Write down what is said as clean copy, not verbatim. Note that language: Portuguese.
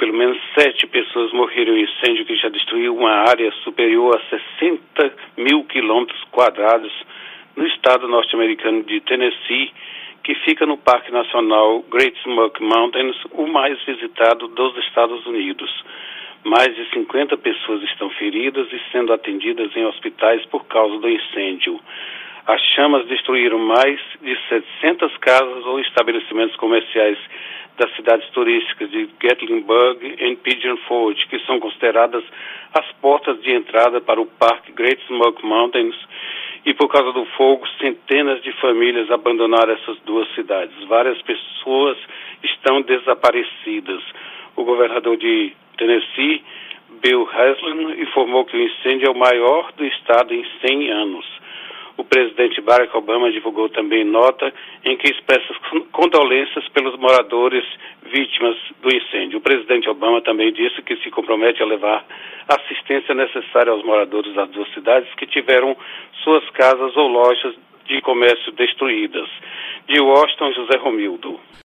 pelo menos 7 pessoas morreram em incêndio que já destruiu uma área superior a 60 mil quilômetros quadrados no estado norte-americano de Tennessee, que fica no Parque Nacional Great Smoky Mountains, o mais visitado dos Estados Unidos. Mais de 50 pessoas estão feridas e sendo atendidas em hospitais por causa do incêndio. As chamas destruíram mais de 700 casas ou estabelecimentos comerciais das cidades turísticas de Gatlinburg e Pigeon Forge, que são consideradas as portas de entrada para o Parque Great Smoky Mountains. E por causa do fogo, centenas de famílias abandonaram essas duas cidades. Várias pessoas estão desaparecidas. O governador de Tennessee, Bill Haslam, informou que o incêndio é o maior do estado em 100 anos. O presidente Barack Obama divulgou também nota em que expressa condolências pelos moradores vítimas do incêndio. O presidente Obama também disse que se compromete a levar a assistência necessária aos moradores das duas cidades que tiveram suas casas ou lojas de comércio destruídas. De Washington, José Romildo.